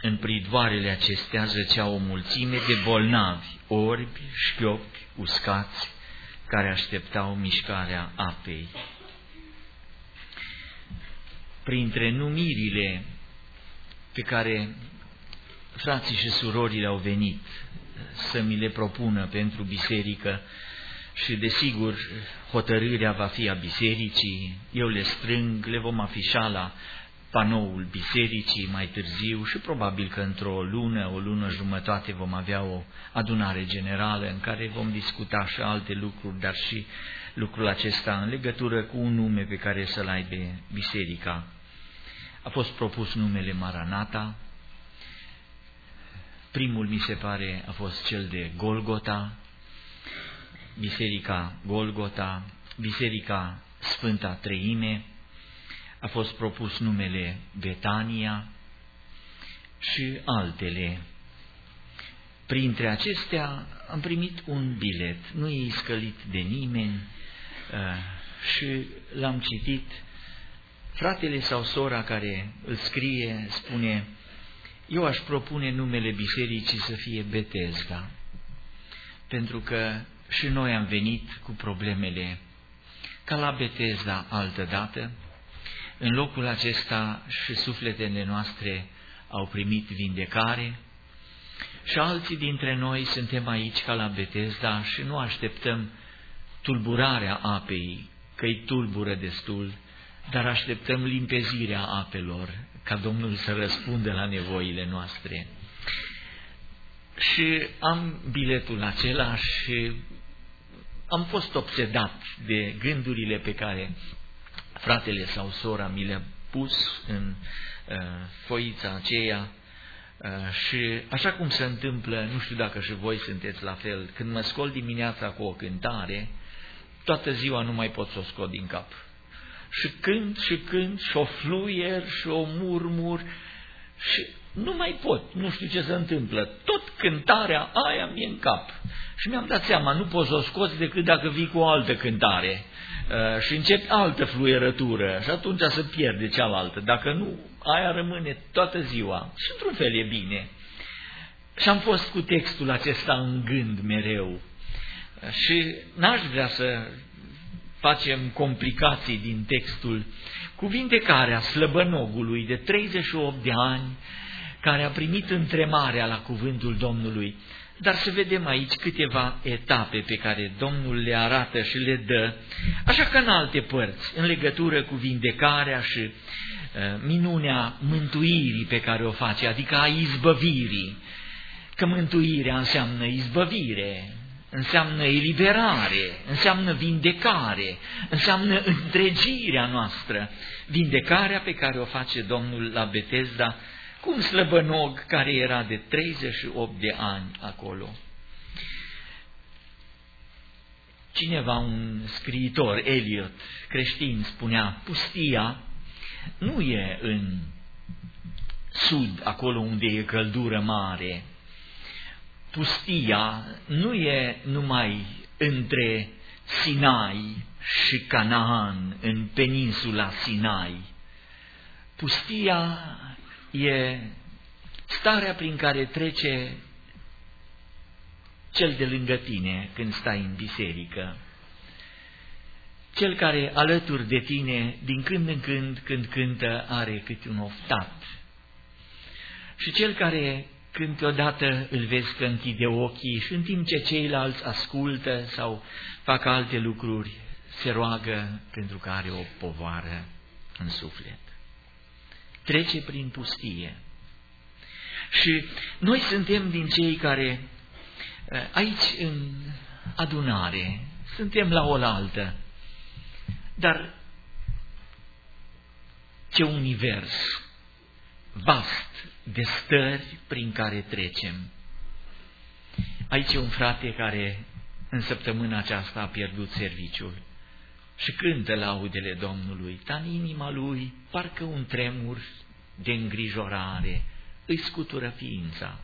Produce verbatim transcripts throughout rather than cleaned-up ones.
În pridvoarele acestea zăcea o mulțime de bolnavi, orbi, șchiopi, uscați, care așteptau mișcarea apei. Printre numirile pe care frații și surorile au venit să mi le propună pentru biserică, și desigur hotărârea va fi a bisericii, eu le strâng, le vom afișa la panoul bisericii mai târziu și probabil că într-o lună, o lună jumătate vom avea o adunare generală în care vom discuta și alte lucruri, dar și lucrul acesta în legătură cu un nume pe care să-l aibă biserica. A fost propus numele Maranata. Primul, mi se pare, a fost cel de Golgota, Biserica Golgota, Biserica Sfânta Treime, a fost propus numele Betania și altele. Printre acestea am primit un bilet, nu e iscălit de nimeni și l-am citit. Fratele sau sora care îl scrie spune: eu aș propune numele bisericii să fie Betesda, pentru că și noi am venit cu problemele ca la Betesda altădată. În locul acesta și sufletele noastre au primit vindecare și alții dintre noi suntem aici ca la Betesda și nu așteptăm tulburarea apei, că-i tulbură destul, dar așteptăm limpezirea apelor, ca Domnul să răspundă la nevoile noastre. Și am biletul acela și am fost obsedat de gândurile pe care fratele sau sora mi le-a pus în uh, foița aceea uh, și așa cum se întâmplă, nu știu dacă și voi sunteți la fel, când mă scol dimineața cu o cântare, toată ziua nu mai pot să o scot din cap. Și cânt și cânt și o fluier și o murmur și nu mai pot, nu știu ce se întâmplă. Tot cântarea aia mi-e în cap. Și mi-am dat seama, nu poți să o scoți decât dacă vii cu o altă cântare uh, și începi altă fluierătură și atunci se pierde cealaltă. Dacă nu, aia rămâne toată ziua și într-un fel e bine. Și am fost cu textul acesta în gând mereu și n-aș vrea să facem complicații din textul cu vindecarea slăbănogului de treizeci și opt de ani, care a primit întremarea la cuvântul Domnului, dar să vedem aici câteva etape pe care Domnul le arată și le dă, așa ca în alte părți, în legătură cu vindecarea și uh, minunea mântuirii pe care o face, adică a izbăvirii, că mântuirea înseamnă izbăvire, înseamnă eliberare, înseamnă vindecare, înseamnă întregirea noastră, vindecarea pe care o face Domnul la Betesda, cu un slăbănog care era de treizeci și opt de ani acolo. Cineva, un scriitor, Eliot, creștin, spunea: pustia nu e în sud, acolo unde e căldură mare. Pustia nu e numai între Sinai și Canaan, în peninsula Sinai. Pustia e starea prin care trece cel de lângă tine când stai în biserică. Cel care alături de tine, din când în când, când cântă, are câte un oftat. Și cel care câteodată îl vezi că închide ochii și în timp ce ceilalți ascultă sau fac alte lucruri, se roagă pentru că are o povară în suflet. Trece prin pustie. Și noi suntem din cei care aici în adunare suntem la oaltă, dar ce univers vast de stări prin care trecem. Aici e un frate care în săptămâna aceasta a pierdut serviciul și cântă laudele Domnului, dar în inima lui parcă un tremur de îngrijorare îi scutură ființa.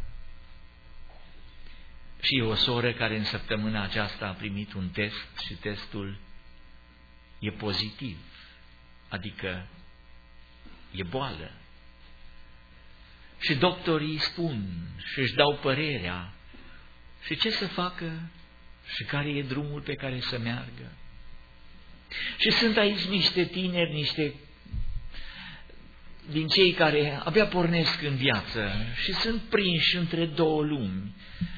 Și e o soră care în săptămâna aceasta a primit un test și testul e pozitiv, adică e boală. și doctorii spun și își dau părerea și ce să facă și care e drumul pe care să meargă. Și sunt aici niște tineri, niște din cei care abia pornesc în viață și sunt prinși între două lumi.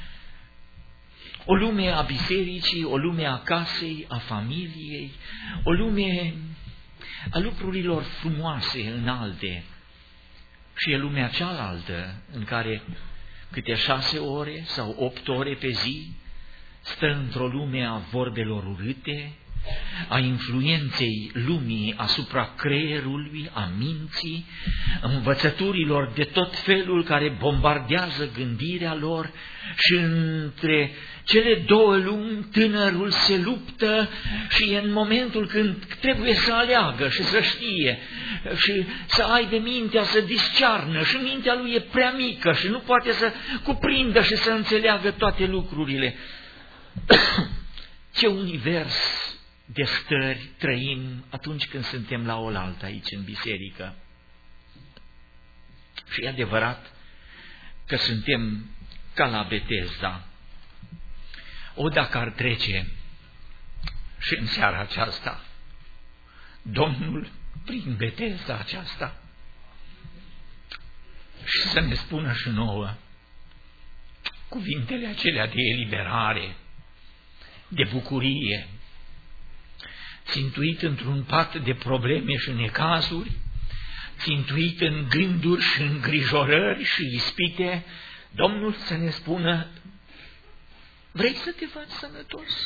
O lume a bisericii, o lume a casei, a familiei, o lume a lucrurilor frumoase, înalte. Și e lumea cealaltă în care câte șase ore sau opt ore pe zi stă într-o lume a vorbelor urâte, a influenței lumii asupra creierului, a minții, învățăturilor de tot felul care bombardează gândirea lor și între cele două lumi tânărul se luptă și e în momentul când trebuie să aleagă și să știe și să aibă mintea să discearnă și mintea lui e prea mică și nu poate să cuprindă și să înțeleagă toate lucrurile. Ce univers de stări trăim atunci când suntem la oaltă aici în biserică. Și e adevărat că suntem ca la Betesda. O, dacă ar trece și în seara aceasta Domnul prin Betesda aceasta și să ne spună și nouă cuvintele acelea de eliberare, de bucurie, țintuit într-un pat de probleme și necazuri, țintuit în gânduri și îngrijorări și ispite, Domnul să ne spună: vrei să te faci sănătos?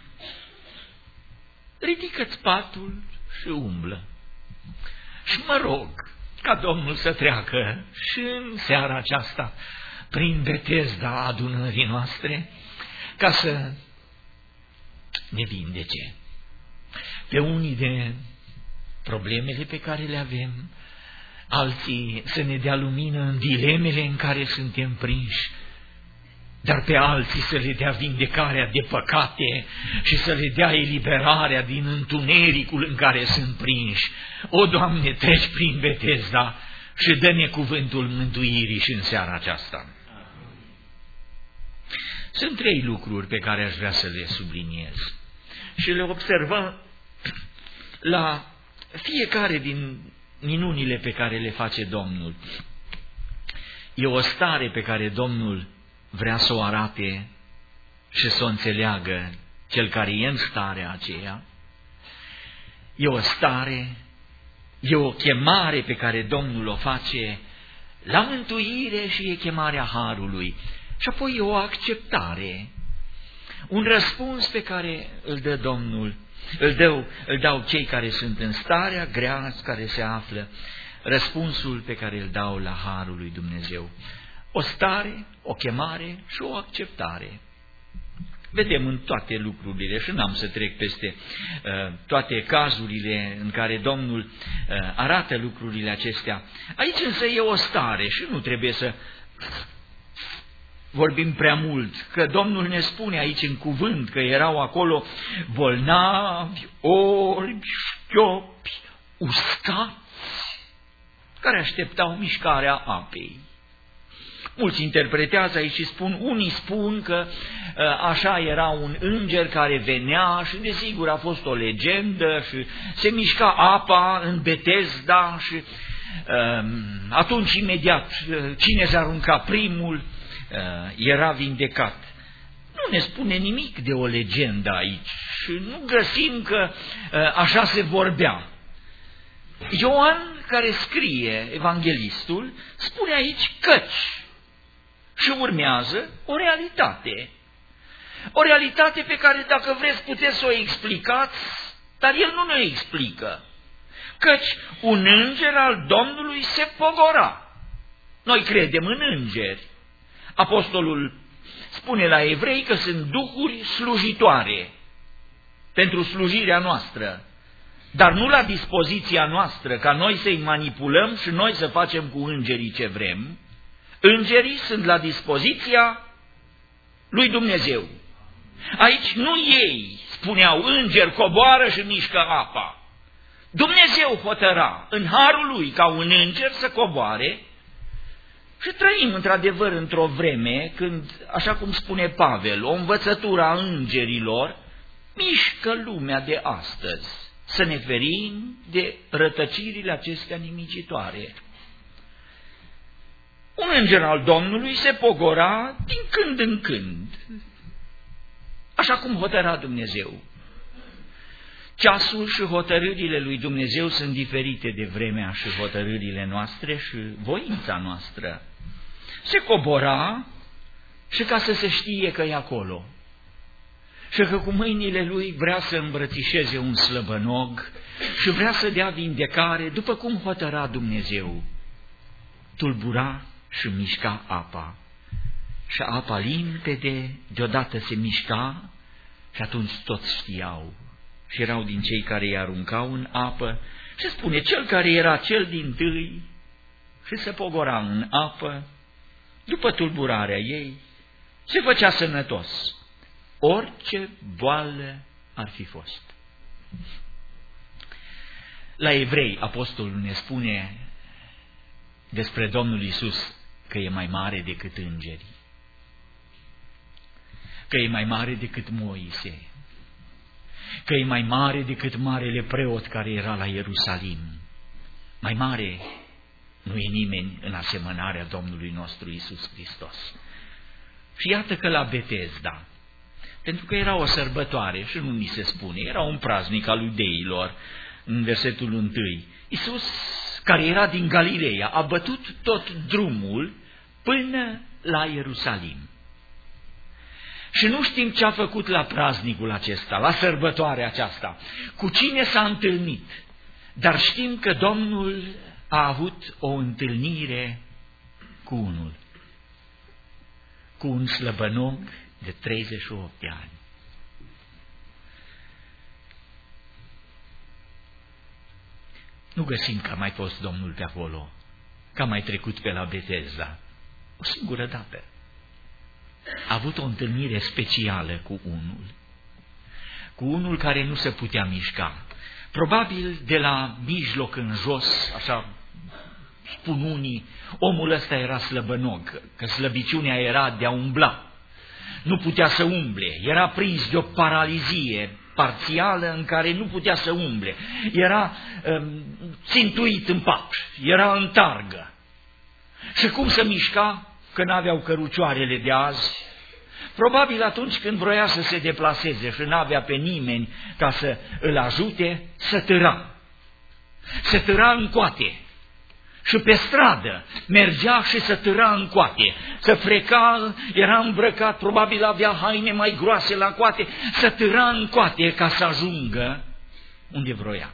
Ridică-ți patul și umblă. Și mă rog ca Domnul să treacă și în seara aceasta prin Betesda adunării noastre, ca să ne vindece pe unii de problemele pe care le avem, alții să ne dea lumină în dilemele în care suntem prinși, dar pe alții să le dea vindecarea de păcate și să le dea eliberarea din întunericul în care sunt prinși. O, Doamne, treci prin Betesda și dă-ne cuvântul mântuirii și în seara aceasta. Sunt trei lucruri pe care aș vrea să le subliniez și le observăm la fiecare din minunile pe care le face Domnul. E o stare pe care Domnul vrea să o arate și să o înțeleagă cel care e în starea aceea. E o stare, e o chemare pe care Domnul o face la mântuire și e chemarea Harului. Și apoi e o acceptare, un răspuns pe care îl dă Domnul, îl, dă, îl dau cei care sunt în starea grea care se află, răspunsul pe care îl dau la Harul lui Dumnezeu. O stare, o chemare și o acceptare. Vedem în toate lucrurile și n-am să trec peste uh, toate cazurile în care Domnul uh, arată lucrurile acestea. Aici însă e o stare și nu trebuie să vorbim prea mult, că Domnul ne spune aici în cuvânt că erau acolo bolnavi, orbi, șchiopi, uscați, care așteptau mișcarea apei. Mulți interpretează aici și spun, unii spun că așa era un înger care venea și desigur a fost o legendă și se mișca apa în Betesda și atunci imediat cine se arunca primul era vindecat. Nu ne spune nimic de o legendă aici și nu găsim că așa se vorbea. Ioan, care scrie, evanghelistul, spune aici căci și urmează o realitate. O realitate pe care, dacă vreți, puteți să o explicați, dar el nu ne explică. Căci un înger al Domnului se pogora. Noi credem în îngeri. Apostolul spune la evrei că sunt duhuri slujitoare pentru slujirea noastră, dar nu la dispoziția noastră, ca noi să-i manipulăm și noi să facem cu îngerii ce vrem. Îngerii sunt la dispoziția lui Dumnezeu. Aici nu ei spuneau, înger coboară și mișcă apa. Dumnezeu hotăra în harul lui ca un înger să coboare Și trăim într-adevăr într-o vreme când, așa cum spune Pavel, o învățătură a îngerilor mișcă lumea de astăzi, să ne ferim de rătăcirile acestea nimicitoare. Un înger al Domnului se pogora din când în când, așa cum hotăra Dumnezeu. Ceasul și hotărârile lui Dumnezeu sunt diferite de vremea și hotărârile noastre și voința noastră. Se cobora și ca să se știe că e acolo. Și că cu mâinile lui vrea să îmbrățișeze un slăbănog și vrea să dea vindecare după cum hotăra Dumnezeu. Tulbura și mișca apa. Și apa limpede deodată se mișca și atunci toți știau. Și erau din cei care îi aruncau în apă și spune, cel care era cel dintâi și se pogora în apă, după tulburarea ei, se făcea sănătos, orice boală ar fi fost. La Evrei, apostolul ne spune despre Domnul Iisus că e mai mare decât îngerii, că e mai mare decât Moise, că e mai mare decât marele preot care era la Ierusalim. Mai mare nu e nimeni în asemănarea Domnului nostru Iisus Hristos. Și iată că la Betesda, pentru că era o sărbătoare și nu ni se spune, era un praznic al iudeilor, în versetul întâi, Iisus, care era din Galileea, a bătut tot drumul până la Ierusalim. Și nu știm ce a făcut la praznicul acesta, la sărbătoarea aceasta, cu cine s-a întâlnit, dar știm că Domnul a avut o întâlnire cu unul, cu un slăbănog de treizeci și opt de ani. Nu găsim că a mai fost Domnul pe acolo, că a mai trecut pe la Betesda, o singură dată. A avut o întâlnire specială cu unul, cu unul care nu se putea mișca. Probabil de la mijloc în jos, așa spun unii, omul ăsta era slăbănog, că slăbiciunea era de a umbla. Nu putea să umble, era prins de o paralizie parțială în care nu putea să umble. Era um, țintuit în pat, era în targă. Și cum să mișca? Că n-aveau cărucioarele de azi. Probabil atunci când vroia să se deplaseze și n-avea pe nimeni ca să îl ajute, se târa. Se târa în coate. Și pe stradă mergea și se târa în coate. Se freca, era îmbrăcat, probabil avea haine mai groase la coate, se târa în coate ca să ajungă unde vroia.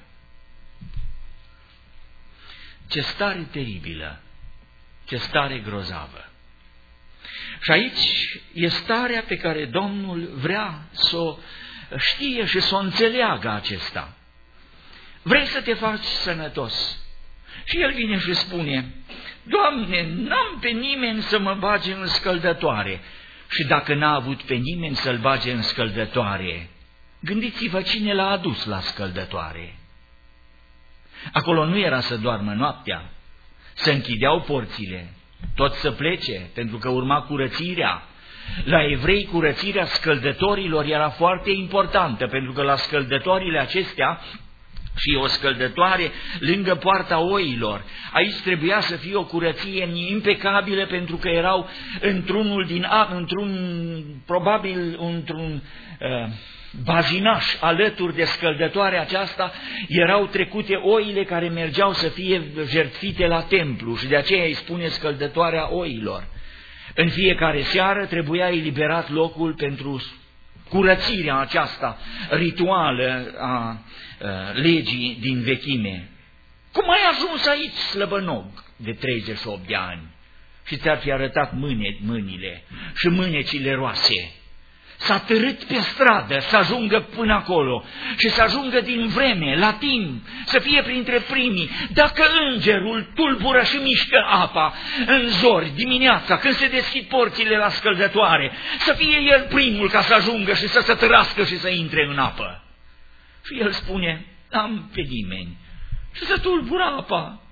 Ce stare teribilă, ce stare grozavă. Și aici e starea pe care Domnul vrea să o știe și să o înțeleagă acesta. Vrei să te faci sănătos? Și el vine și spune, Doamne, n-am pe nimeni să mă bage în scăldătoare. Și dacă n-a avut pe nimeni să-l bage în scăldătoare, gândiți-vă cine l-a adus la scăldătoare. Acolo nu era să doarmă noaptea, se închideau porțile, toți să plece, pentru că urma curățirea. La evrei curățirea scăldătorilor era foarte importantă, pentru că la scăldătorile acestea și o scăldătoare lângă poarta oilor, aici trebuia să fie o curăție impecabilă, pentru că erau într-unul din apă, într-un, probabil într-un uh, bazinaș alături de scăldătoarea aceasta, erau trecute oile care mergeau să fie jertfite la templu și de aceea îi spune scăldătoarea oilor. În fiecare seară trebuia eliberat locul pentru curățirea aceasta rituală a, a legii din vechime. Cum ai ajuns aici, slăbănog, de treizeci și opt de ani? Și ți-ar fi arătat mâne, mâinile și mânecile roase. S-a târât pe stradă să ajungă până acolo și să ajungă din vreme, la timp, să fie printre primii. Dacă îngerul tulbură și mișcă apa în zori, dimineața, când se deschid porțile la scăldătoare, să fie el primul ca să ajungă și să se târască și să intre în apă. Și el spune, n-am pe nimeni. Și se tulbură apa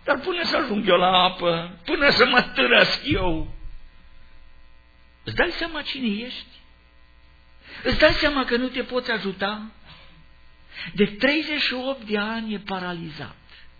dar până să ajung eu la apă, până să mă târăsc eu, îți dai seama cine ești? Îți dai seama că nu te poți ajuta? De treizeci și opt de ani e paralizat.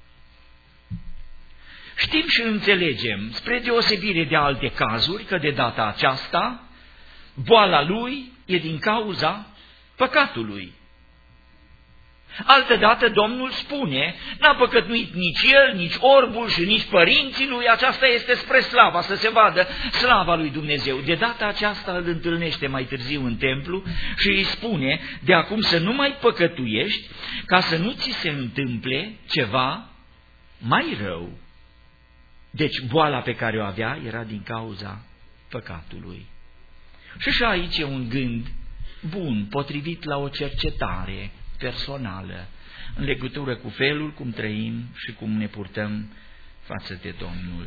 Știm și înțelegem, spre deosebire de alte cazuri, că de data aceasta, boala lui e din cauza păcatului. Altădată Domnul spune, n-a păcătuit nici el, nici orbul și nici părinții lui, aceasta este spre slava, să se vadă slava lui Dumnezeu. De data aceasta îl întâlnește mai târziu în templu și îi spune, de acum să nu mai păcătuiești, ca să nu ți se întâmple ceva mai rău. Deci boala pe care o avea era din cauza păcatului. Și și aici e un gând bun, potrivit la o cercetare personală, în legătură cu felul cum trăim și cum ne purtăm față de Domnul.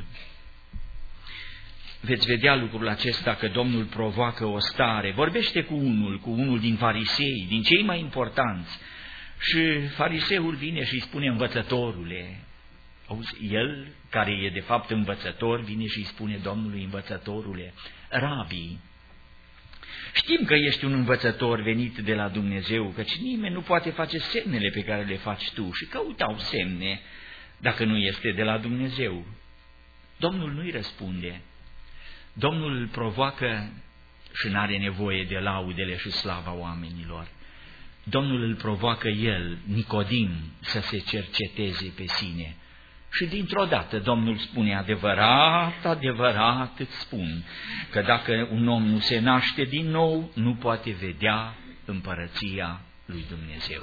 Veți vedea lucrul acesta că Domnul provoacă o stare, vorbește cu unul, cu unul din farisei, din cei mai importanți, și fariseul vine și îi spune, învățătorule, auzi, el, care e de fapt învățător, vine și îi spune Domnului, învățătorule, rabii, știm că ești un învățător venit de la Dumnezeu, căci nimeni nu poate face semnele pe care le faci tu, și căutau semne dacă nu este de la Dumnezeu. Domnul nu-i răspunde. Domnul îl provoacă și n-are nevoie de laudele și slava oamenilor. Domnul îl provoacă el, Nicodim, să se cerceteze pe sine. Și dintr-o dată Domnul spune, adevărat, adevărat îți spun, că dacă un om nu se naște din nou, nu poate vedea împărăția lui Dumnezeu.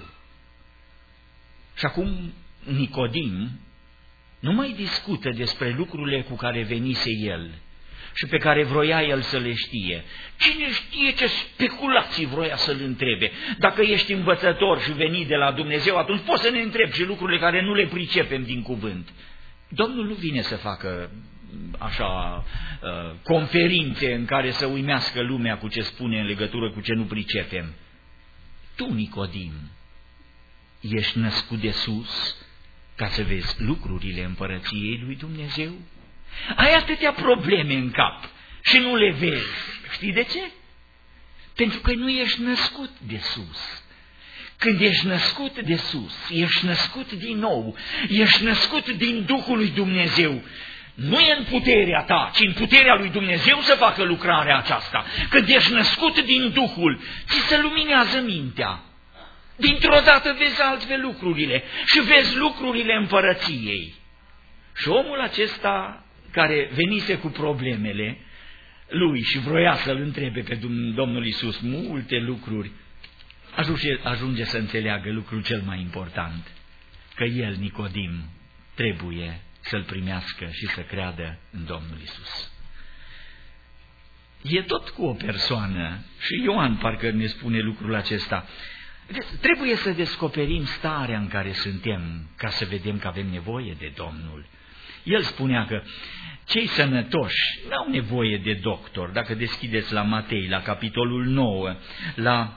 Și acum Nicodim nu mai discută despre lucrurile cu care venise el și pe care vroia el să le știe. Cine știe ce speculații vroia să-l întrebe? Dacă ești învățător și venit de la Dumnezeu, atunci poți să ne întrebi și lucrurile care nu le pricepem din cuvânt. Domnul nu vine să facă așa conferințe în care să uimească lumea cu ce spune în legătură cu ce nu pricepem. Tu, Nicodim, ești născut de sus ca să vezi lucrurile împărăției lui Dumnezeu? Ai atâtea probleme în cap și nu le vezi. Știi de ce? Pentru că nu ești născut de sus. Când ești născut de sus, ești născut din nou, ești născut din Duhul lui Dumnezeu. Nu e în puterea ta, ci în puterea lui Dumnezeu să facă lucrarea aceasta. Când ești născut din Duhul, ți se luminează mintea. Dintr-o dată vezi altfel lucrurile și vezi lucrurile împărăției. Și omul acesta care venise cu problemele lui și vroia să-l întrebe pe Domnul Iisus multe lucruri, ajunge, ajunge să înțeleagă lucrul cel mai important, că el, Nicodim, trebuie să-l primească și să creadă în Domnul Iisus. E tot cu o persoană, și Ioan parcă ne spune lucrul acesta. Trebuie să descoperim starea în care suntem ca să vedem că avem nevoie de Domnul. El spunea că cei sănătoși n-au nevoie de doctor. Dacă deschideți la Matei, la capitolul nouă, la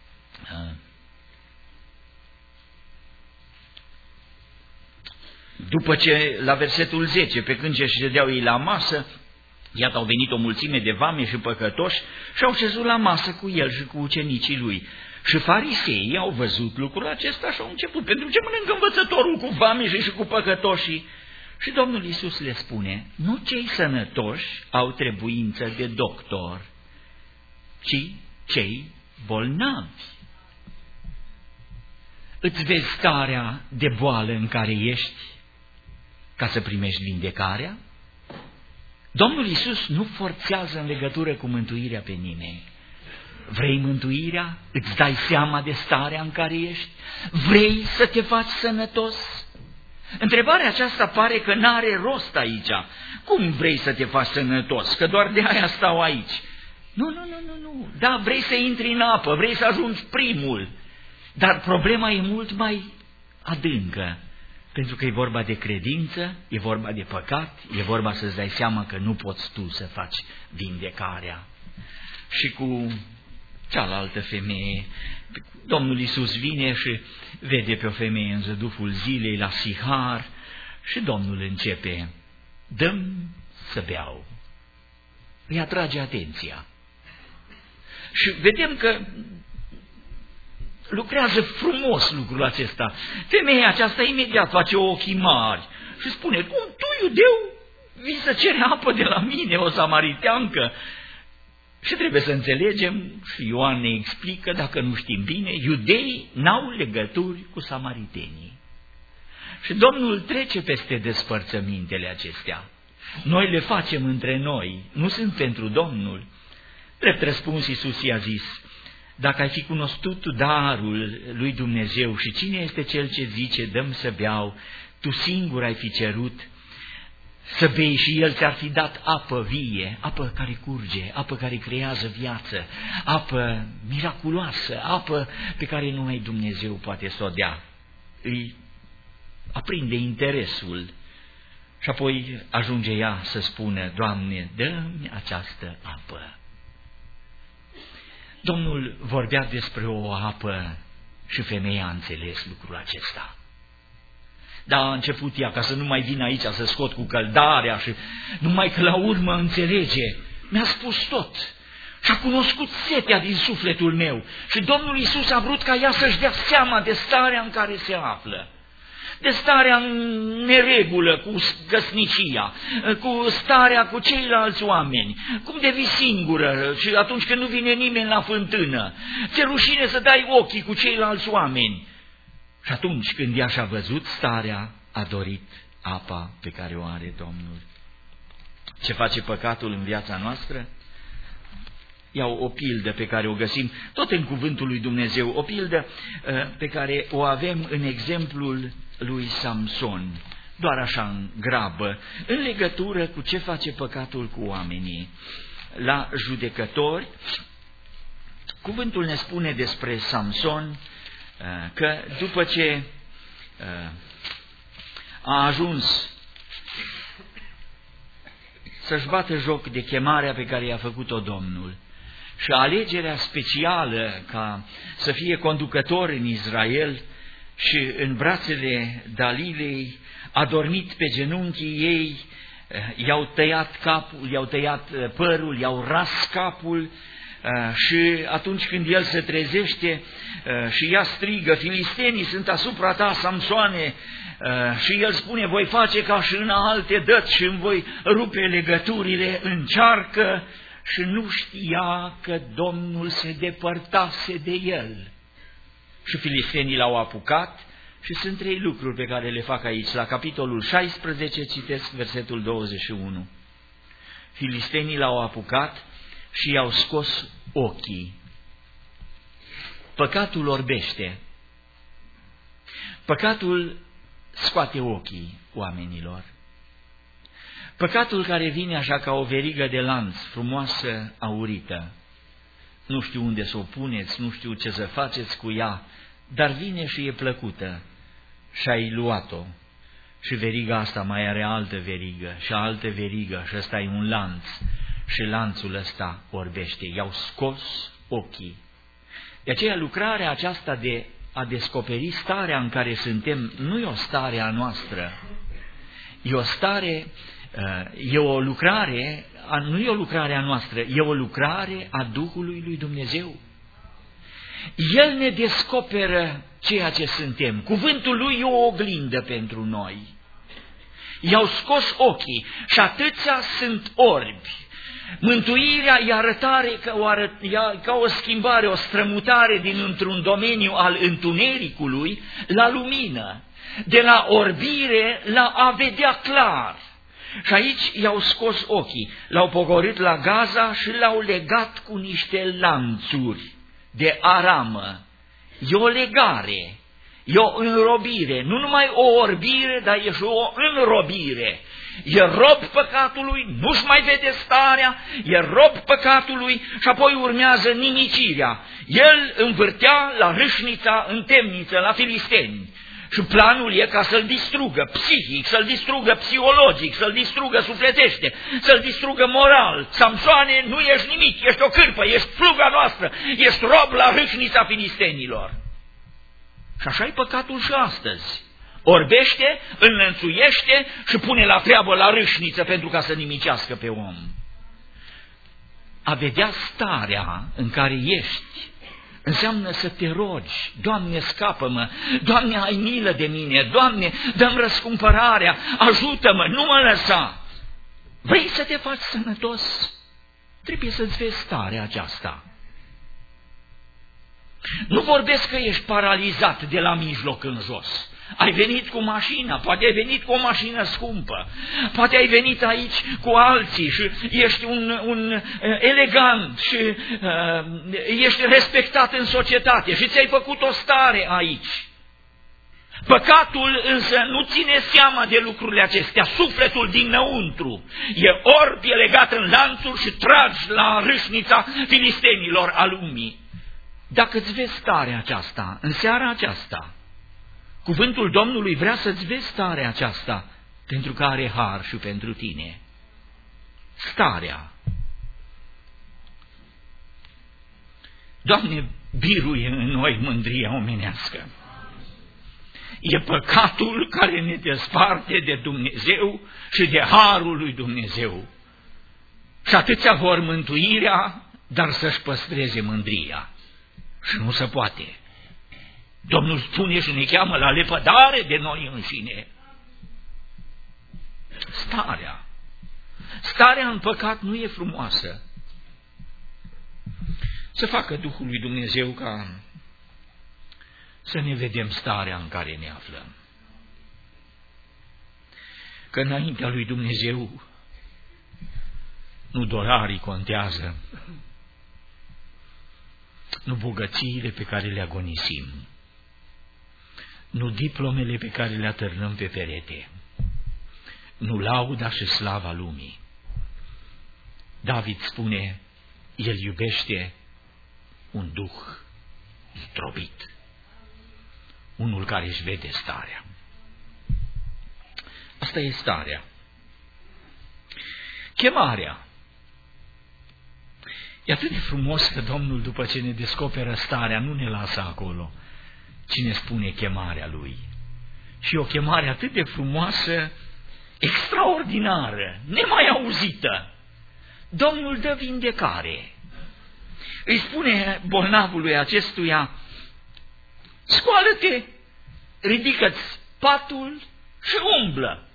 după ce, la versetul zece, pe când ce ședeau ei la masă, iată au venit o mulțime de vame și păcătoși și au șezut la masă cu el și cu ucenicii lui. Și fariseii au văzut lucrul acesta și au început, pentru ce mănâncă învățătorul cu vame și cu păcătoșii? Și Domnul Iisus le spune, nu cei sănătoși au trebuință de doctor, ci cei bolnavi. Îți vezi starea de boală în care ești ca să primești vindecarea? Domnul Iisus nu forțează în legătură cu mântuirea pe nimeni. Vrei mântuirea? Îți dai seama de starea în care ești? Vrei să te faci sănătos? Întrebarea aceasta pare că n-are rost aici. Cum vrei să te faci sănătos? Că doar de aia stau aici. Nu, nu, nu, nu, nu. Da, vrei să intri în apă, vrei să ajungi primul. Dar problema e mult mai adâncă. Pentru că e vorba de credință, e vorba de păcat, e vorba să-ți dai seama că nu poți tu să faci vindecarea. Și cu cealaltă femeie, Domnul Iisus vine și vede pe o femeie în zăduful zilei la Sihar Și Domnul începe, dă-mi să beau. Îi atrage atenția. Și vedem că lucrează frumos lucrul acesta. Femeia aceasta imediat face ochii mari și spune, cum tu, iudeu, vii să ceri apă de la mine, o samariteancă? Și trebuie să înțelegem, și Ioan ne explică, dacă nu știm bine, iudeii n-au legături cu samaritenii. Și Domnul trece peste despărțămintele acestea. Noi le facem între noi, nu sunt pentru Domnul. Drept răspuns, Iisus i-a zis, dacă ai fi cunoscut tu darul lui Dumnezeu și cine este cel ce zice, dă-mi să beau, tu singur ai fi cerut să bei și El ți-ar fi dat apă vie, apă care curge, apă care creează viață, apă miraculoasă, apă pe care numai Dumnezeu poate să o dea. Îi aprinde interesul și apoi ajunge ea să spună, Doamne, dă-mi această apă. Domnul vorbea despre o apă și femeia a înțeles lucrul acesta. Dar a început ea ca să nu mai vină aici să scot cu căldarea și numai că la urmă înțelege. Mi-a spus tot și a cunoscut setea din sufletul meu și Domnul Iisus a vrut ca ea să-și dea seama de starea în care se află. De starea în neregulă cu căsnicia, cu starea cu ceilalți oameni, cum devii singură și atunci când nu vine nimeni la fântână, ți-e rușine să dai ochii cu ceilalți oameni. Și atunci când ea și-a văzut starea, a dorit apa pe care o are Domnul. Ce face păcatul în viața noastră? Iau o pildă pe care o găsim tot în cuvântul lui Dumnezeu, o pildă pe care o avem în exemplul lui Samson, doar așa în grabă, în legătură cu ce face păcatul cu oamenii. La Judecători, cuvântul ne spune despre Samson că după ce a ajuns să-și bată joc de chemarea pe care i-a făcut-o Domnul și alegerea specială ca să fie conducător în Israel și în brațele Dalilei a dormit pe genunchii ei, i-au tăiat capul, i-au tăiat părul, i-au ras capul și atunci când el se trezește și ea strigă, filistenii sunt asupra ta, Samsoane, și el spune, voi face ca și în alte dăți și îmi voi rupe legăturile, încearcă și nu știa că Domnul se depărtase de el. Și filistenii l-au apucat și sunt trei lucruri pe care le fac aici. La capitolul șaisprezece citesc versetul douăzeci și unu. Filistenii l-au apucat și i-au scos ochii. Păcatul orbește. Păcatul scoate ochii oamenilor. Păcatul care vine așa ca o verigă de lanț, frumoasă, aurită. Nu știu unde să o puneți, nu știu ce să faceți cu ea, dar vine și e plăcută și ai luat-o. Și veriga asta mai are altă verigă și altă verigă și ăsta e un lanț și lanțul ăsta orbește. I-au scos ochii. De aceea lucrarea aceasta de a descoperi starea în care suntem nu e o stare a noastră, e o stare, e o lucrare, nu e o lucrare a noastră, e o lucrare a Duhului lui Dumnezeu. El ne descoperă ceea ce suntem. Cuvântul lui e o oglindă pentru noi. I-au scos ochii și atâția sunt orbi. Mântuirea e arătare ca o, arăt, ca o schimbare, o strămutare din într-un domeniu al întunericului la lumină, de la orbire la a vedea clar. Și aici i-au scos ochii, l-au pogorât la Gaza și l-au legat cu niște lanțuri de aramă. E o legare, e o înrobire, nu numai o orbire, dar e și o înrobire. E rob păcatului, nu-și mai vede starea, e rob păcatului și apoi urmează nimicirea. El învârtea la râșnița, în temniță, la filisteni. Și planul e ca să-l distrugă psihic, să-l distrugă psihologic, să-l distrugă sufletește, să-l distrugă moral. Samsoane, nu ești nimic, ești o cârpă, ești pluga noastră, ești rob la râșnița filistenilor. Și așa e păcatul și astăzi. Orbește, înlănțuiește și pune la treabă la râșniță pentru ca să nimicească pe om. A vedea starea în care ești înseamnă să te rogi: Doamne, scapă-mă, Doamne, ai milă de mine, Doamne, dă-mi răscumpărarea, ajută-mă, nu mă lăsa. Vrei să te faci sănătos? Trebuie să-ți vezi starea aceasta. Nu vorbesc că ești paralizat de la mijloc în jos. Ai venit cu mașina, poate ai venit cu o mașină scumpă, poate ai venit aici cu alții și ești un, un elegant și uh, ești respectat în societate și ți-ai făcut o stare aici. Păcatul însă nu ține seama de lucrurile acestea. Sufletul dinăuntru e orb, e legat în lanțuri și tragi la râșnița filistenilor a lumii. Dacă îți vezi starea aceasta, în seara aceasta, cuvântul Domnului vrea să-ți vezi starea aceasta, pentru că are har și pentru tine. Starea. Doamne, biruie în noi mândria omenească. E păcatul care ne desparte de Dumnezeu și de harul lui Dumnezeu. Și atâția vor mântuirea, dar să-și păstreze mândria. Și nu se poate. Domnul spune și ne cheamă la lepădare de noi înșine. Starea. Starea în păcat nu e frumoasă. Să facă Duhul lui Dumnezeu ca să ne vedem starea în care ne aflăm. Că înaintea lui Dumnezeu nu dolarii contează, nu bogățiile pe care le agonisim, nu diplomele pe care le atârnăm pe perete, nu lauda și slava lumii. David spune, el iubește un duh zdrobit, unul care își vede starea. Asta e starea. Chemarea. E atât de frumos că Domnul, după ce ne descoperă starea, nu ne lasă acolo, ci ne spune chemarea Lui. Și o chemare atât de frumoasă, extraordinară, nemai auzită. Domnul dă vindecare. Îi spune bolnavului acestuia, scoală-te, ridică-ți patul și umblă.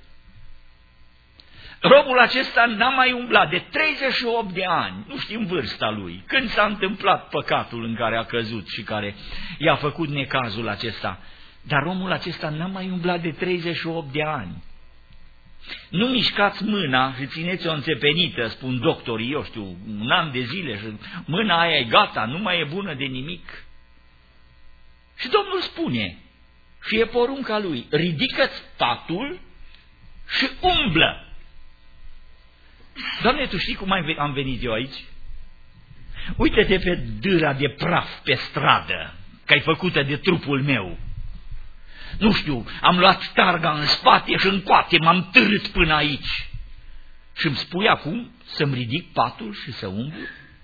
Robul acesta n-a mai umblat de treizeci și opt de ani, nu știm vârsta lui, când s-a întâmplat păcatul în care a căzut și care i-a făcut necazul acesta. Dar omul acesta n-a mai umblat de treizeci și opt de ani. Nu mișcați mâna și țineți-o înțepenită, spun doctorii, eu știu, un an de zile și mâna aia e gata, nu mai e bună de nimic. Și Domnul spune, și e porunca Lui, ridică-ți patul și umblă. Doamne, Tu știi cum am venit eu aici? Uite-te pe dâra de praf pe stradă, că ai făcută de trupul meu. Nu știu, am luat targa în spate și în coate, m-am târât până aici. Și îmi spui acum să-mi ridic patul și să umblu?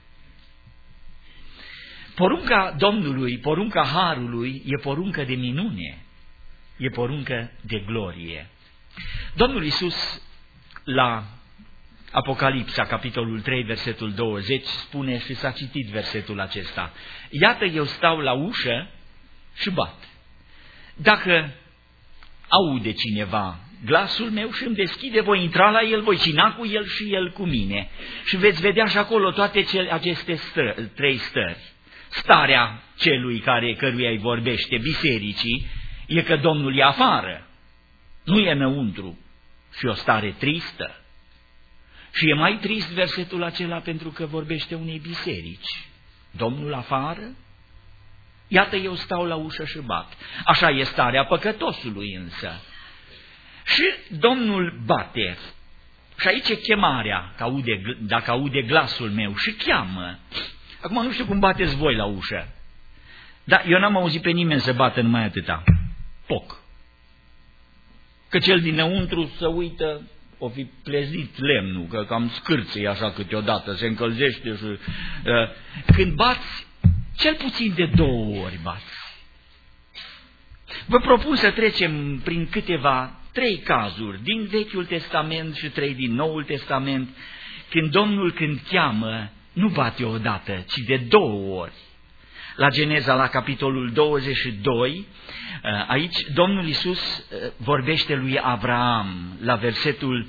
Porunca Domnului, porunca harului, e poruncă de minune, e poruncă de glorie. Domnul Iisus, la Apocalipsa, capitolul trei, versetul douăzeci, spune, și s-a citit versetul acesta, iată, eu stau la ușă și bat. Dacă aude cineva glasul meu și îmi deschide, voi intra la el, voi cina cu el și el cu mine. Și veți vedea și acolo toate cele, aceste stări, trei stări. Starea celui care, căruia îi vorbește, bisericii, e că Domnul e afară, nu e înăuntru, și o stare tristă. Și e mai trist versetul acela pentru că vorbește unei biserici. Domnul afară? Iată, eu stau la ușă și bat. Așa e starea păcătosului însă. Și Domnul bate. Și aici e chemarea, că aude, dacă aude glasul meu, și cheamă. Acum nu știu cum bateți voi la ușă, dar eu n-am auzit pe nimeni să bată numai atâta. Poc. Că cel dinăuntru să uită, o fi plezit lemnul, că cam scârță așa câteodată, se încălzește și... Uh, când bați, cel puțin de două ori bați. Vă propun să trecem prin câteva, trei cazuri din Vechiul Testament și trei din Noul Testament, când Domnul când cheamă, nu bate odată, ci de două ori. La Geneza, la capitolul douăzeci și doi, aici Domnul Iisus vorbește lui Avraam, la versetul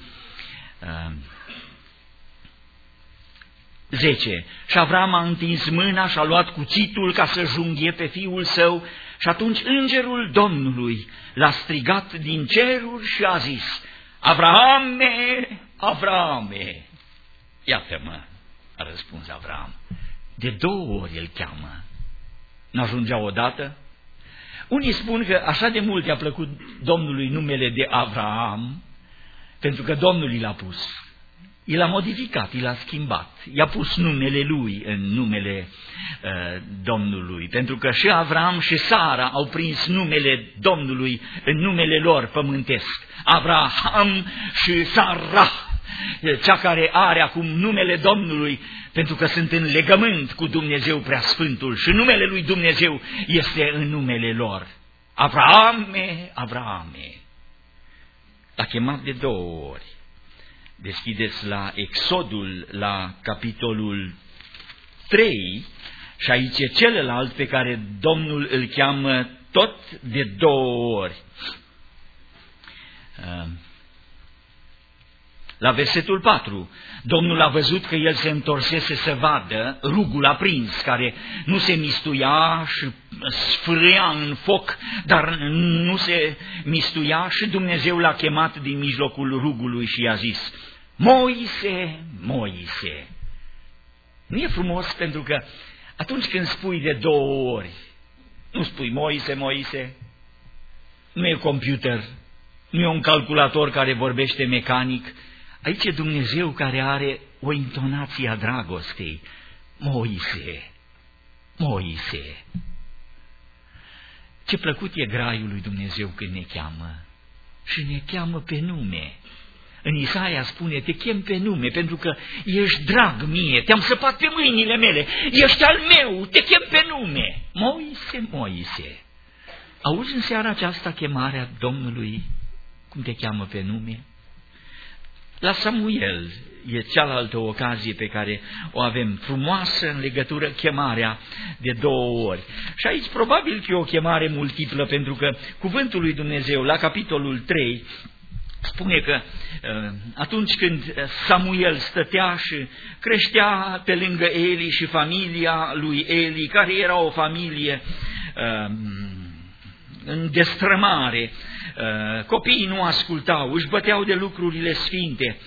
zece. Și Avraam a întins mâna și a luat cuțitul ca să junghie pe fiul său și atunci îngerul Domnului l-a strigat din ceruri și a zis: Avraame, Avraame! Iată-mă, a răspuns Avraam. De două ori îl cheamă. N-ajungea odată? Unii spun că așa de mult i-a plăcut Domnului numele de Avraam, pentru că Domnul i l-a pus. I l-a modificat, i l-a schimbat, i-a pus numele lui în numele uh, Domnului, pentru că și Avram și Sara au prins numele Domnului în numele lor pământesc. Abraham și Sara, cea care are acum numele Domnului, pentru că sunt în legământ cu Dumnezeu Preasfântul și numele lui Dumnezeu este în numele lor. Avraame, Avraame! L-a chemat de două ori. Deschideți la Exodul, la capitolul trei, și aici e celălalt pe care Domnul îl cheamă tot de două ori. La versetul patru, Domnul a văzut că el se întorsese să vadă rugul aprins, care nu se mistuia și sfârâia în foc, dar nu se mistuia, și Dumnezeu l-a chemat din mijlocul rugului și i-a zis: Moise, Moise! Nu e frumos pentru că atunci când spui de două ori, nu spui Moise, Moise, nu e computer, nu e un calculator care vorbește mecanic. Aici e Dumnezeu care are o intonație a dragostei. Moise, Moise! Ce plăcut e graiul lui Dumnezeu când ne cheamă. Și ne cheamă pe nume. În Isaia spune: te chem pe nume pentru că ești drag mie, te-am săpat pe mâinile mele, ești al meu, te chem pe nume. Moise, Moise! Auzi în seara aceasta chemarea Domnului, cum te cheamă pe nume? La Samuel e cealaltă ocazie pe care o avem, frumoasă în legătură chemarea de două ori. Și aici probabil că e o chemare multiplă, pentru că cuvântul lui Dumnezeu la capitolul trei spune că atunci când Samuel stătea și creștea pe lângă Eli și familia lui Eli, care era o familie în destrămare, copiii nu ascultau, își băteau de lucrurile sfinte.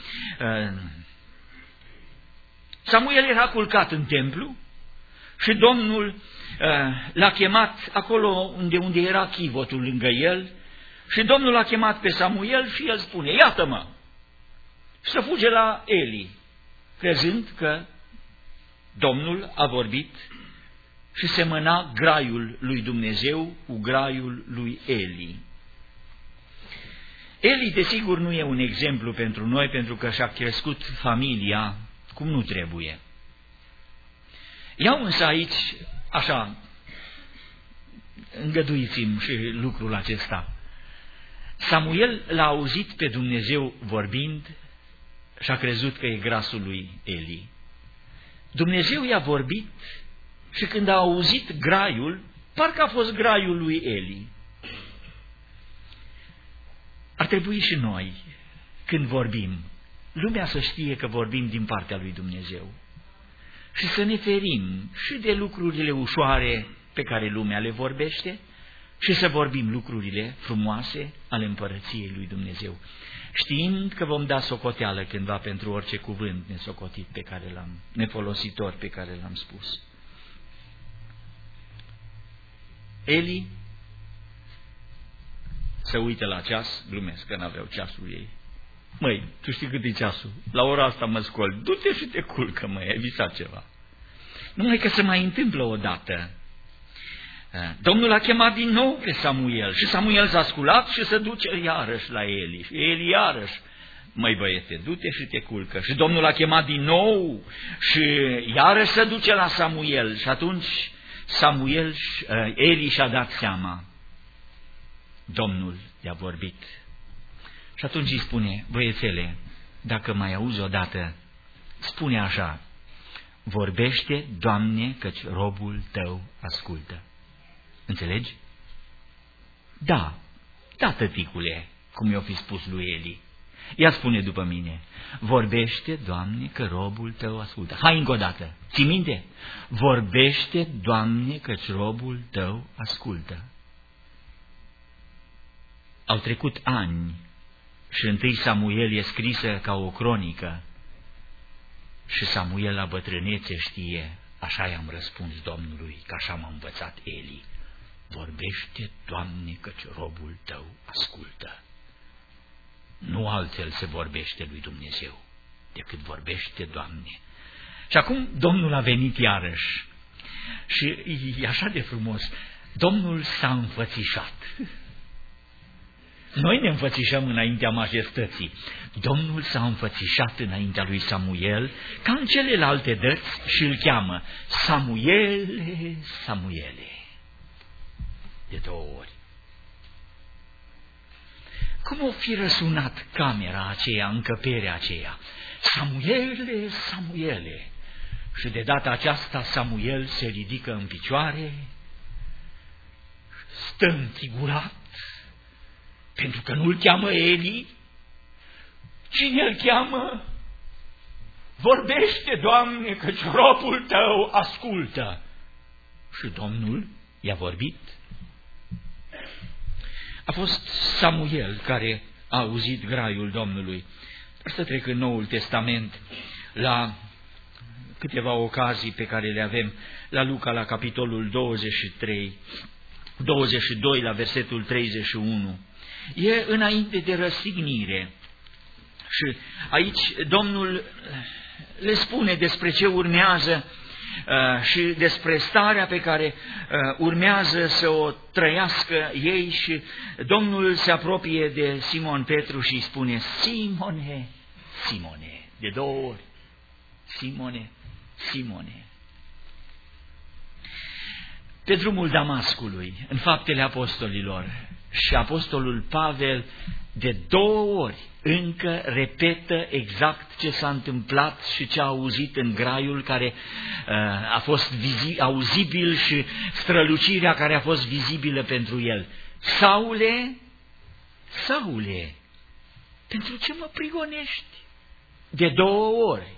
Samuel era culcat în templu și Domnul l-a chemat acolo unde, unde era chivotul lângă el, și Domnul l-a chemat pe Samuel și el spune: iată-mă! Și să fuge la Eli, crezând că Domnul a vorbit și semăna graiul lui Dumnezeu cu graiul lui Eli. Eli, desigur, nu e un exemplu pentru noi, pentru că și-a crescut familia cum nu trebuie. Iau însă aici, așa, îngăduiți-mi și lucrul acesta. Samuel l-a auzit pe Dumnezeu vorbind și a crezut că e glasul lui Eli. Dumnezeu i-a vorbit și când a auzit graiul, parcă a fost graiul lui Eli. Ar trebui și noi, când vorbim, lumea să știe că vorbim din partea lui Dumnezeu și să ne ferim și de lucrurile ușoare pe care lumea le vorbește și să vorbim lucrurile frumoase ale împărăției lui Dumnezeu, știind că vom da socoteală cândva pentru orice cuvânt nesocotit pe care l-am, nefolositor pe care l-am spus. Eli se uită la ceas, glumesc că n-aveau ceasul ei. Măi, tu știi cât e ceasul? La ora asta mă scol, du-te și te culcă, măi, ai visat ceva. Numai că se mai întâmplă odată. Domnul a chemat din nou pe Samuel și Samuel s-a sculat și se duce iarăși la Eli. Și Eli iarăși: măi băiete, du-te și te culcă. Și Domnul a chemat din nou și iarăși se duce la Samuel. Și atunci Samuel, Eli și-a dat seama: Domnul i-a vorbit. Și atunci îi spune, băiețele, dacă mai auzi odată, spune așa, vorbește, Doamne, căci robul tău ascultă. Înțelegi? Da, da, tăticule, cum i-o fi spus lui Eli. Ea spune după mine, vorbește, Doamne, că robul tău ascultă. Hai încă o dată, ții minte? Vorbește, Doamne, căci robul tău ascultă. Au trecut ani și întâi Samuel e scrisă ca o cronică și Samuel la bătrânețe știe, așa i-am răspuns Domnului, că așa m-a învățat Eli. Vorbește, Doamne, căci robul tău ascultă. Nu altfel se vorbește lui Dumnezeu decât vorbește, Doamne. Și acum Domnul a venit iarăși și e așa de frumos. Domnul s-a înfățișat. Noi ne înfățișăm înaintea majestății. Domnul s-a înfățișat înaintea lui Samuel ca în celelalte dăți și îl cheamă Samuele, Samuele. De două ori. Cum o fi răsunat camera aceea, încăperea aceea? Samuele, Samuele. Și de data aceasta Samuel se ridică în picioare, stă înfigurat, pentru că nu-l cheamă Eli. Cine îl cheamă? Vorbește, Doamne, căci robul tău ascultă. Și Domnul i-a vorbit. A fost Samuel care a auzit graiul Domnului. Dar să trec în Noul Testament la câteva ocazii pe care le avem, la Luca, la capitolul douăzeci și trei, douăzeci și doi, la versetul treizeci și unu. E înainte de răstignire. Și aici Domnul le spune despre ce urmează uh, și despre starea pe care uh, urmează să o trăiască ei și Domnul se apropie de Simon Petru și îi spune, Simone, Simone, de două ori, Simone, Simone. Pe drumul Damascului, în Faptele Apostolilor, și apostolul Pavel de două ori încă repetă exact ce s-a întâmplat și ce a auzit în graiul care uh, a fost vizi- auzibil și strălucirea care a fost vizibilă pentru el. Saule, Saule, pentru ce mă prigonești? De două ori.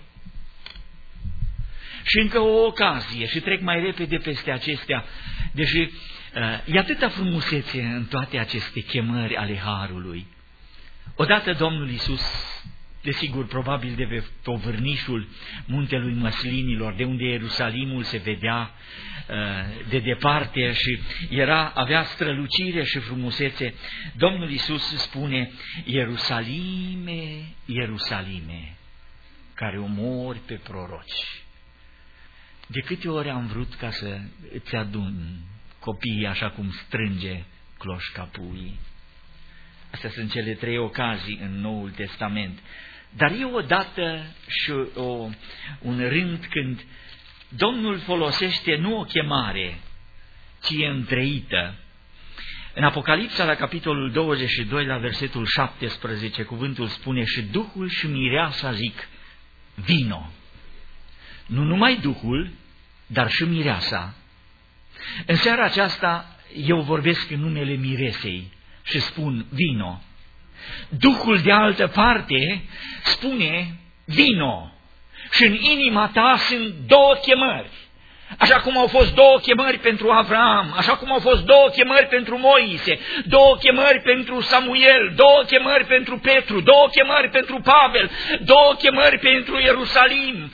Și încă o ocazie, și trec mai repede peste acestea, deși uh, e atâta frumusețe în toate aceste chemări ale Harului. Odată Domnul Iisus, desigur, probabil de pe povârnișul muntelui Măslinilor, de unde Ierusalimul se vedea uh, de departe și era, avea strălucire și frumusețe, Domnul Iisus spune, Ierusalime, Ierusalime, care omori pe proroci. De câte ori am vrut ca să îți adun copiii așa cum strânge cloșca puii. Astea sunt cele trei ocazii în Noul Testament. Dar e o dată și o, un rând când Domnul folosește nu o chemare, ci e întreită. În Apocalipsa, la capitolul douăzeci și doi, la versetul șaptesprezece, cuvântul spune, și Duhul și mireasa zic, vino. Nu numai Duhul, dar și mireasa. În seara aceasta eu vorbesc în numele miresei și spun, vino. Duhul de altă parte spune, vino. Și în inima ta sunt două chemări. Așa cum au fost două chemări pentru Avram, așa cum au fost două chemări pentru Moise, două chemări pentru Samuel, două chemări pentru Petru, două chemări pentru Pavel, două chemări pentru Ierusalim.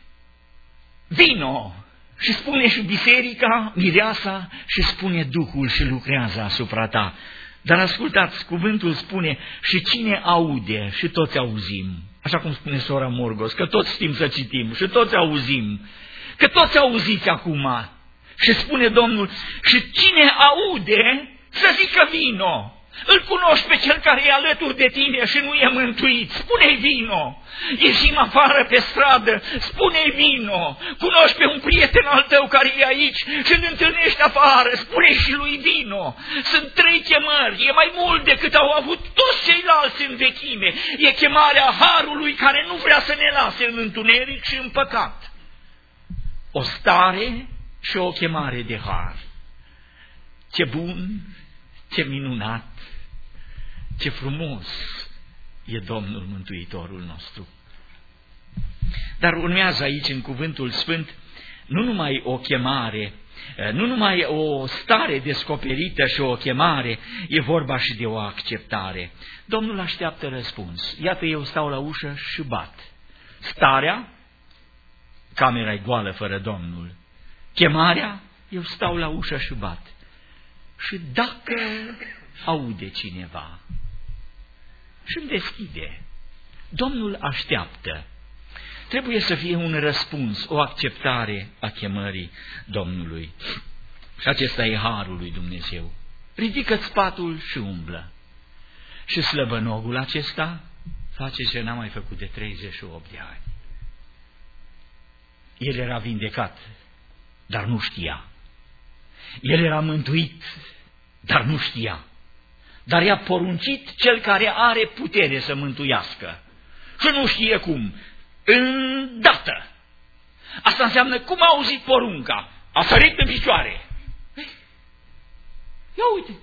Vino! Și spune și biserica, mireasa, și spune Duhul și lucrează asupra ta. Dar ascultați, cuvântul spune, și cine aude, și toți auzim, așa cum spune sora Morgos, că toți știm să citim, și toți auzim, că toți auziți acum. Și spune Domnul, și cine aude, să zică vino. Îl cunoști pe cel care e alături de tine și nu e mântuit, spune-i vino. Ieșim afară pe stradă, spune-i vino. Cunoști pe un prieten al tău care e aici și îl întâlnești afară, spune-i și lui vino. Sunt trei chemări, e mai mult decât au avut toți ceilalți în vechime. E chemarea harului care nu vrea să ne lase în întuneric și în păcat. O stare și o chemare de har. Ce bun, ce minunat, ce frumos e Domnul Mântuitorul nostru. Dar urmează aici în Cuvântul Sfânt nu numai o chemare, nu numai o stare descoperită și o chemare, e vorba și de o acceptare. Domnul așteaptă răspuns. Iată, eu stau la ușă și bat. Starea, camera e goală fără Domnul. Chemarea, eu stau la ușă și bat. Și dacă aude cineva și îmi deschide, Domnul așteaptă. Trebuie să fie un răspuns, o acceptare a chemării Domnului. Și acesta e harul lui Dumnezeu. Ridică-ți spatul și umblă. Și slăbănogul acesta face ce n-a mai făcut de treizeci și opt de ani. El era vindecat, dar nu știa. El era mântuit, dar nu știa. Dar i-a poruncit cel care are putere să mântuiască. Și nu știe cum. Îndată. Asta înseamnă cum a auzit porunca. A sărit pe picioare. Ia uite.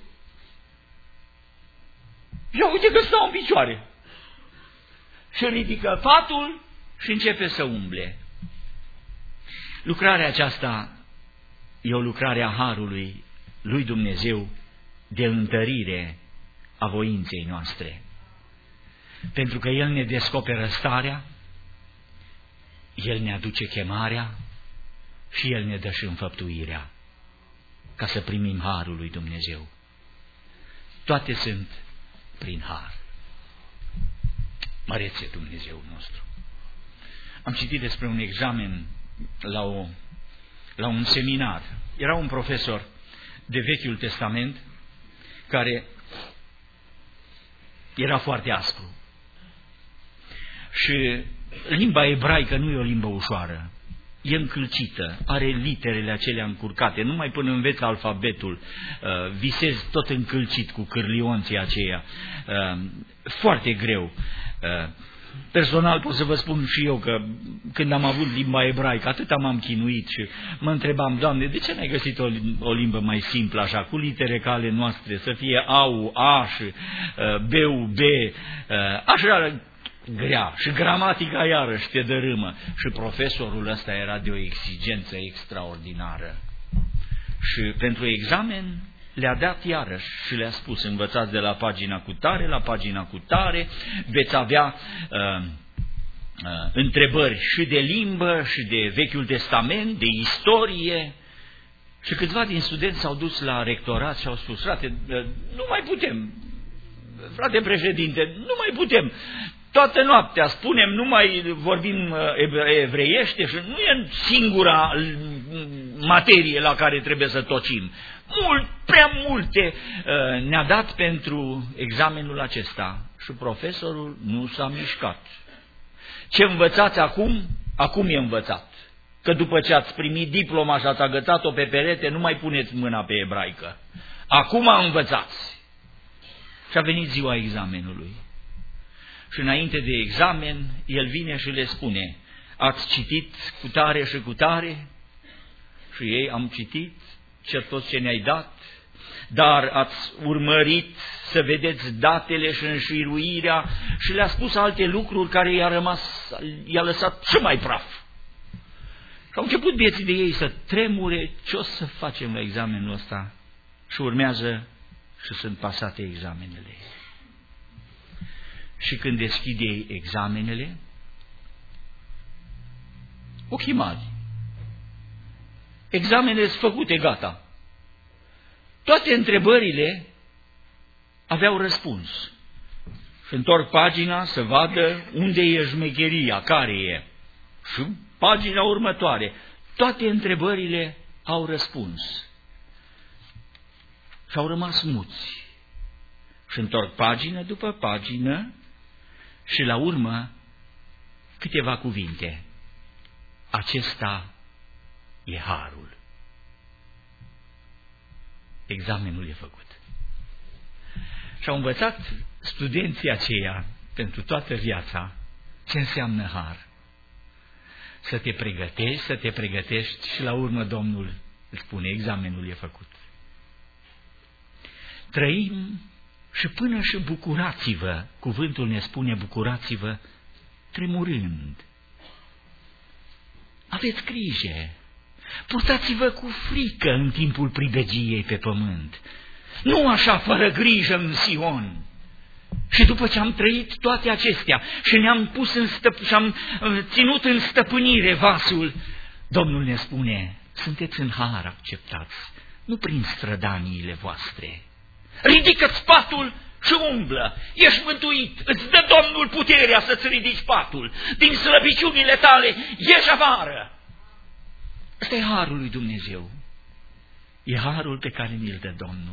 Ia uite că stau în picioare. Și ridică patul și începe să umble. Lucrarea aceasta e o lucrare a harului lui Dumnezeu de întărire a voinței noastre. Pentru că El ne descoperă starea, El ne aduce chemarea și El ne dă și înfăptuirea ca să primim harul lui Dumnezeu. Toate sunt prin har. Mărețe Dumnezeu nostru. Am citit despre un examen la, o, la un seminar. Era un profesor de Vechiul Testament care era foarte aspru. Și limba ebraică nu e o limbă ușoară. E încălcită, are literele acelea încurcate, numai până înveți alfabetul, visezi tot încălcit cu cârlionții aceia. Foarte greu. Personal pot să vă spun și eu că când am avut limba ebraică, atât m-am chinuit și mă întrebam, Doamne, de ce n-ai găsit o, o limbă mai simplă așa, cu litere ca ale noastre, să fie A-ul, A și B-ul, B, așa grea, și gramatica iarăși te dărâmă. Și profesorul ăsta era de o exigență extraordinară. Și pentru examen le-a dat iarăși și le-a spus, învățați de la pagina cu tare, la pagina cu tare, veți avea uh, uh, întrebări și de limbă, și de Vechiul Testament, de istorie. Și câțiva din studenți s-au dus la rectorat și au spus, frate, uh, nu mai putem, frate președinte, nu mai putem. Toată noaptea spunem, nu mai vorbim evreiește și nu e singura materie la care trebuie să tocim. Mult, prea multe ne-a dat pentru examenul acesta și profesorul nu s-a mișcat. Ce învățați acum, acum e învățat. Că după ce ați primit diploma și ați agățat-o pe perete, nu mai puneți mâna pe ebraică. Acum învățați. Și a venit ziua examenului. Și înainte de examen, el vine și le spune, ați citit cu tare și cu tare? Și ei, am citit ce tot ce ne-ai dat, dar ați urmărit să vedeți datele și înșiruirea și le-a spus alte lucruri care i-a rămas, i-a lăsat și mai praf. Și au început vieții de ei să tremure, ce o să facem la examenul ăsta? Și urmează și sunt pasate examenele. Și când deschide ei examenele, ochii mari. Examenele sunt făcute, gata. Toate întrebările aveau răspuns. Și întorc pagina să vadă unde e șmecheria, care e. Și pagina următoare. Toate întrebările au răspuns. Și au rămas muți. Și întorc pagină după pagină și la urmă câteva cuvinte. Acesta e harul. Examenul e făcut. Și au învățat studenții aceia pentru toată viața ce înseamnă har. Să te pregătești, să te pregătești și la urmă Domnul îți spune, examenul e făcut. Trăim și până și bucurați-vă, cuvântul ne spune bucurați-vă, tremurând. Aveți grijă, purtați-vă cu frică în timpul pribegiei pe pământ. Nu așa fără grijă în Sion. Și după ce am trăit toate acestea și ne-am pus în stăp- și am ținut în stăpânire vasul, Domnul ne spune, sunteți în har acceptați, nu prin strădaniile voastre. Ridică-ți patul și umblă, ești mântuit, îți dă Domnul puterea să-ți ridici patul, din slăbiciunile tale ieși afară. Ăsta e harul lui Dumnezeu, e harul pe care ni-l dă Domnul.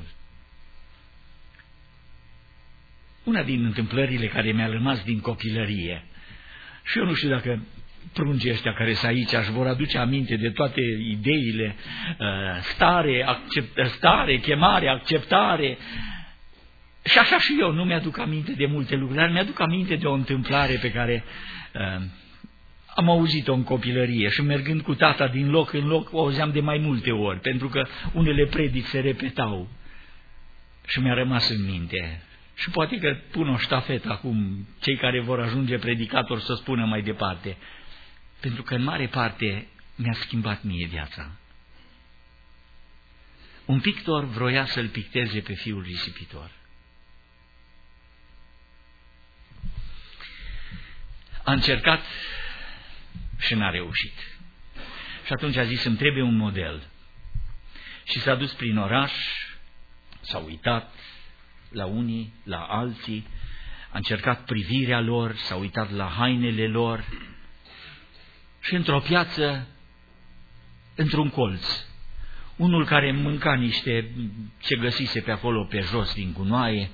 Una din întâmplările care mi-a rămas din copilărie, și eu nu știu dacă prungii ăștia care sunt aici își vor aduce aminte de toate ideile, stare, accept, stare, chemare, acceptare, și așa și eu nu mi-aduc aminte de multe lucruri, dar mi-aduc aminte de o întâmplare pe care uh, am auzit-o în copilărie și mergând cu tata din loc în loc o auzeam de mai multe ori, pentru că unele predici se repetau și mi-a rămas în minte. Și poate că pun o ștafetă acum, cei care vor ajunge predicatori să spună mai departe, pentru că în mare parte mi-a schimbat mie viața. Un pictor vroia să-l picteze pe fiul risipitor. A încercat și n-a reușit. Și atunci a zis, îmi trebuie un model. Și s-a dus prin oraș, s-a uitat la unii, la alții, a încercat privirea lor, s-a uitat la hainele lor și într-o piață, într-un colț, unul care mânca niște ce găsise pe acolo pe jos din gunoaie,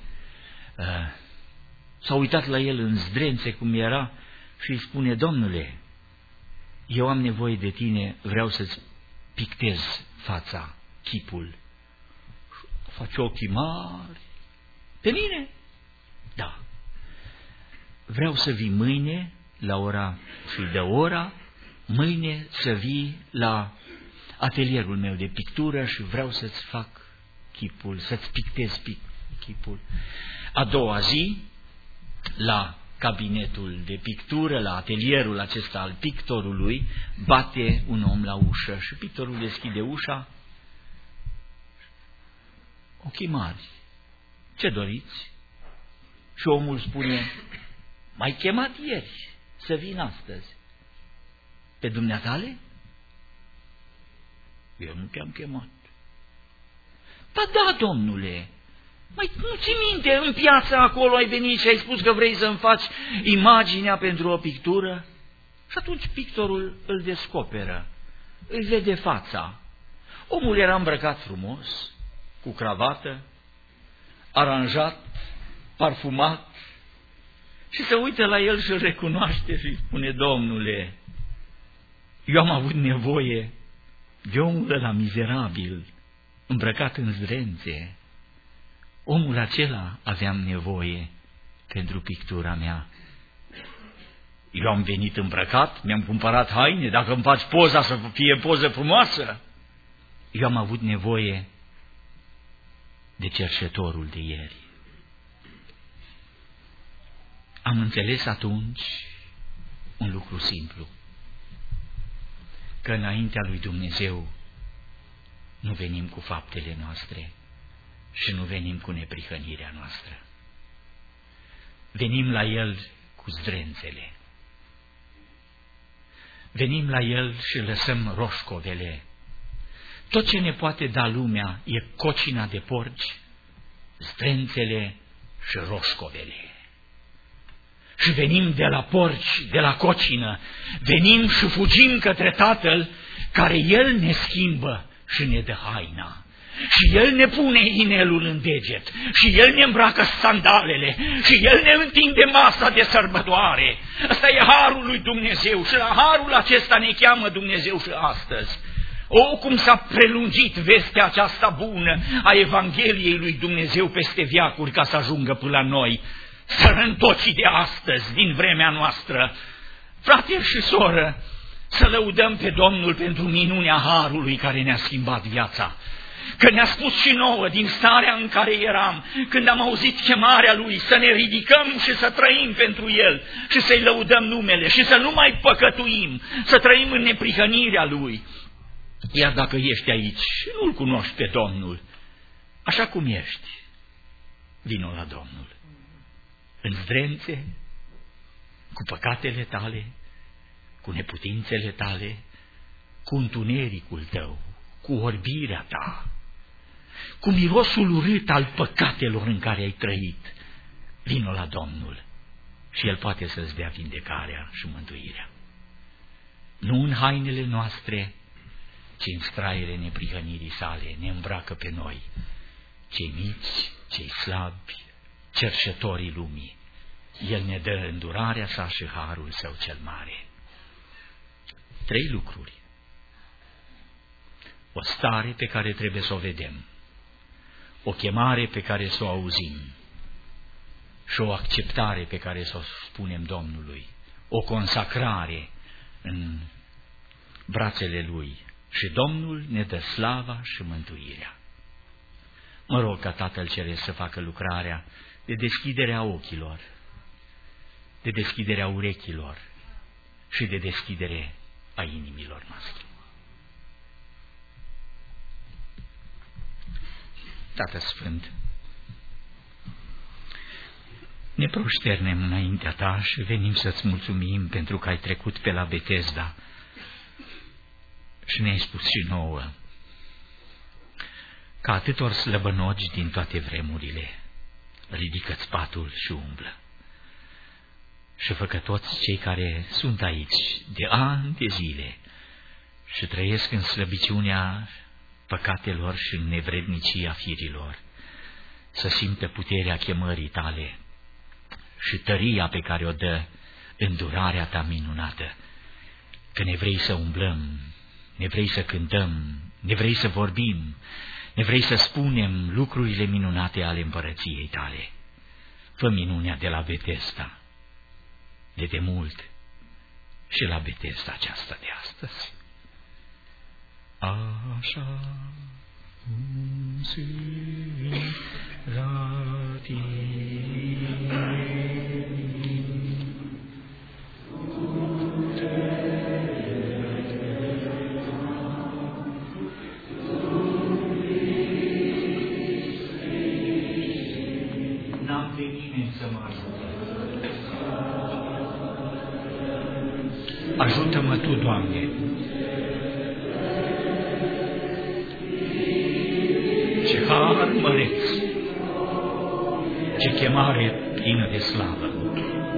s-a uitat la el în zdrențe cum era și îi spune, Domnule, eu am nevoie de tine, vreau să-ți pictez fața, chipul. Face ochii mari. Pe mine? Da. Vreau să vii mâine la ora și de ora, mâine să vii la atelierul meu de pictură și vreau să-ți fac chipul, să-ți pictez chipul. A doua zi, la cabinetul de pictură, la atelierul acesta al pictorului, bate un om la ușă și pictorul deschide ușa. Ochii mari. Ce doriți? Și omul spune, m-ai chemat ieri să vin astăzi. Pe dumneatale? Eu nu te-am chemat. Ba da, domnule, mai nu ți minte, în piață acolo ai venit și ai spus că vrei să-mi faci imaginea pentru o pictură? Și atunci pictorul îl descoperă, îi vede fața. Omul era îmbrăcat frumos, cu cravată, aranjat, parfumat, și se uită la el și îl recunoaște și îi spune, Domnule, eu am avut nevoie de omul ăla mizerabil, îmbrăcat în zdrențe. Omul acela aveam nevoie pentru pictura mea. Eu am venit îmbrăcat, mi-am cumpărat haine, dacă îmi faci poza să fie poză frumoasă. Eu am avut nevoie de cerșetorul de ieri. Am înțeles atunci un lucru simplu, că înaintea lui Dumnezeu nu venim cu faptele noastre și nu venim cu neprihănirea noastră. Venim la El cu zdrențele. Venim la El și lăsăm roșcovele. Tot ce ne poate da lumea e cocina de porci, zdrențele și roșcovele. Și venim de la porci, de la cocină, venim și fugim către Tatăl, care El ne schimbă și ne dă haina. și El ne pune inelul în deget, și El ne îmbracă sandalele, și El ne întinde masa de sărbătoare. Ăsta e harul lui Dumnezeu și la harul acesta ne cheamă Dumnezeu și astăzi. O, cum s-a prelungit vestea aceasta bună a Evangheliei lui Dumnezeu peste veacuri ca să ajungă până la noi, sărăntocii de astăzi, din vremea noastră. Frate și soră, să lăudăm pe Domnul pentru minunea harului care ne-a schimbat viața. Că ne-a spus și nouă din starea în care eram, când am auzit chemarea Lui, să ne ridicăm și să trăim pentru El și să-i lăudăm numele și să nu mai păcătuim, să trăim în neprihănirea Lui. Iar dacă ești aici și nu-L cunoști pe Domnul, așa cum ești, vino la Domnul. În zdrențe, cu păcatele tale, cu neputințele tale, cu întunericul tău, cu orbirea ta, cu mirosul urât al păcatelor în care ai trăit, vino la Domnul și El poate să-ți dea vindecarea și mântuirea. Nu în hainele noastre, ci în straiele neprihănirii sale ne îmbracă pe noi, cei mici, cei slabi, cerșetorii lumii. El ne dă îndurarea sa și harul său cel mare. Trei lucruri. O stare pe care trebuie să o vedem, o chemare pe care să o auzim și o acceptare pe care să o spunem Domnului, o consacrare în brațele Lui și Domnul ne dă slava și mântuirea. Mă rog ca Tatăl Ceresc să facă lucrarea de deschiderea ochilor, de deschiderea urechilor și de deschidere a inimilor noastre. Tată Sfânt, ne proșternem înaintea Ta și venim să-ți mulțumim pentru că ai trecut pe la Betesda și ne-ai spus și nouă ca atâtor slăbănogi din toate vremurile, ridică-ți patul și umblă. Și fă că toți cei care sunt aici de ani de zile și trăiesc în slăbiciunea păcatelor și în nevrednicia firilor, să simtă puterea chemării Tale și tăria pe care o dă îndurarea Ta minunată, că ne vrei să umblăm, ne vrei să cântăm, ne vrei să vorbim, ne vrei să spunem lucrurile minunate ale împărăției Tale. Fă minunea de la Betesda, de demult, și la Betesda aceasta de astăzi. Așa cum sunt la Tine, n-am pe nimeni să mă ajute. Ajută-mă Tu, Doamne! Ce har măreț, ce chemare plină de slavă!